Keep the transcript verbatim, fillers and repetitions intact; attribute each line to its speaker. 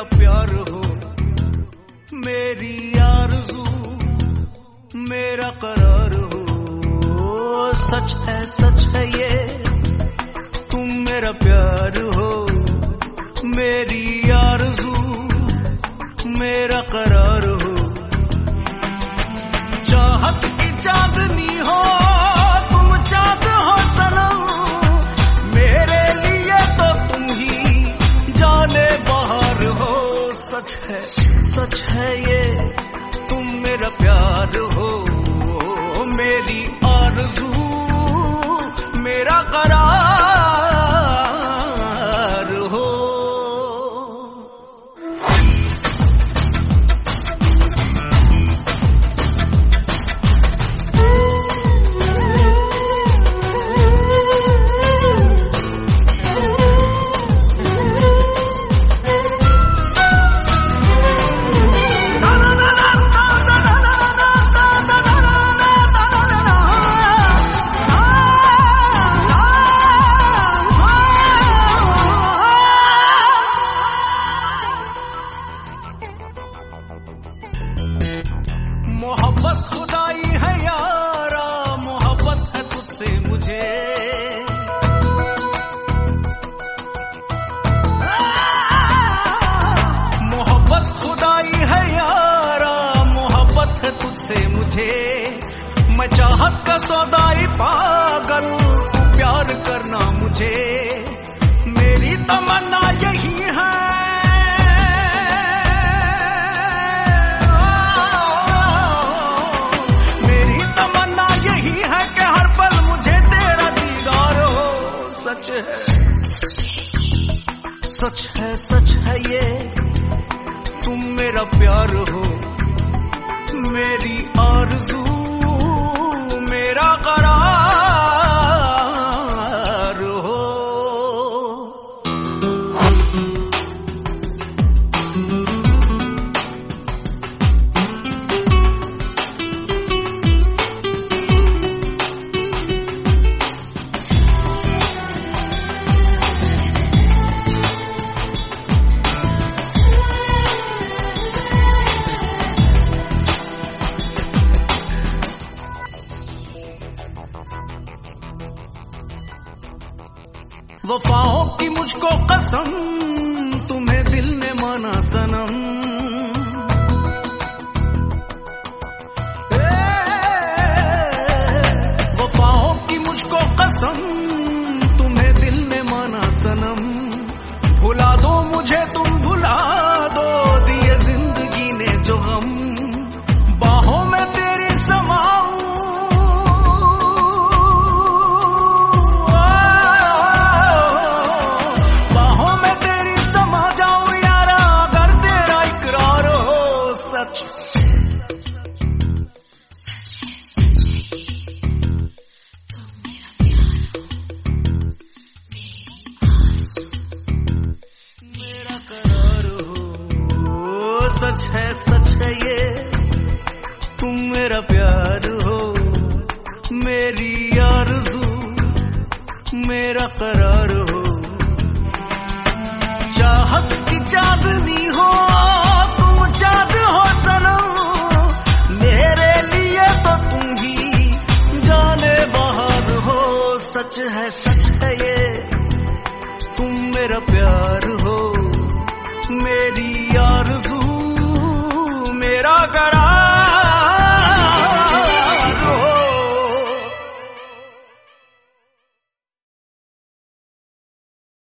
Speaker 1: प्यार हो, मेरी आरज़ू मेरा करार हो। सच है सच है ये तुम मेरा प्यार हो, मेरी आरज़ू मेरा करार हो। चाहत की चांदनी हो तुम चाँद हो सनम, मेरे लिए तो तुम ही जाने बहार हो। सच है सच है ये तुम मेरा प्यार हो, मेरी आरज़ू मेरा करार हो। मोहब्बत खुदाई है यारा, मोहब्बत है तुझसे मुझे। मोहब्बत खुदाई है यारा, मोहब्बत है तुझसे मुझे। मैं चाहत का सौदाई पागल, तू प्यार करना मुझे। मेरी तमन्ना यही है, सच है सच है सच है ये तुम मेरा प्यार हो, मेरी आरज़ू मेरा करार हो। वफाओं की मुझको कसम, तुम्हें दिल ने माना सनम। वफाओं की मुझको कसम, तुम्हें दिल ने माना सनम। भुला दो मुझे तुम भुला दो, दिए जिंदगी ने जो गम। बाहों में तेरी समाऊं, सच है सच है ये तुम मेरा प्यार हो, मेरी आरज़ू मेरा करार हो। चाहत की चांदनी हो तुम चाँद हो सनम, मेरे लिए तो तुम ही जाने बहार हो। सच है सच है ये तुम मेरा प्यार हो, मेरी आरज़ू मेरा करार।